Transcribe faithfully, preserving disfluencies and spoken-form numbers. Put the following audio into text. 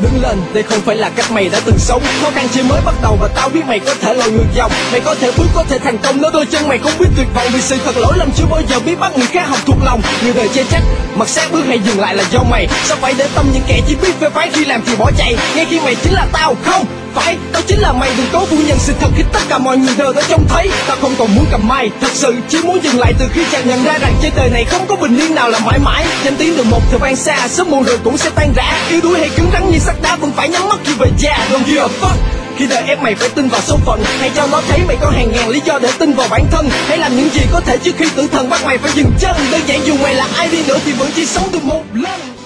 đứng lên, đây không phải là cách mày đã từng sống. Khó khăn chỉ mới bắt đầu và tao biết mày có thể lội ngược dòng. Mày có thể bước, có thể thành công, nếu đôi chân mày không biết tuyệt vọng. Vì sự thật lỗi lầm chưa bao giờ biết bắt người khác học thuộc lòng. Nhiều đời chê trách, mặt sát bước hay dừng lại là do mày. Sao phải để tâm những kẻ chỉ biết phê phán, khi làm thì bỏ chạy. Ngay khi mày chính là tao, không phải tao chính là mày. Đừng cố phủ nhận sự thật khi tất cả mọi người đều đã trông thấy. Tao không còn muốn cầm mai, thật sự chỉ muốn dừng lại từ khi chàng nhận ra rằng trên đời này không có bình yên nào là mãi mãi. Danh tiếng được một thời vang xa, sớm muộn rồi cũng sẽ tan rã. Yếu đuối hay cứng rắn như sắt đá vẫn phải nhắm mắt khi về già. Don't give a fuck khi đời ép mày phải tin vào số phận, hãy cho nó thấy mày có hàng ngàn lý do để tin vào bản thân. Hãy làm những gì có thể trước khi tử thần bắt mày phải dừng chân. Đơn giản dù mày là ai đi nữa thì vẫn chỉ sống được một lần.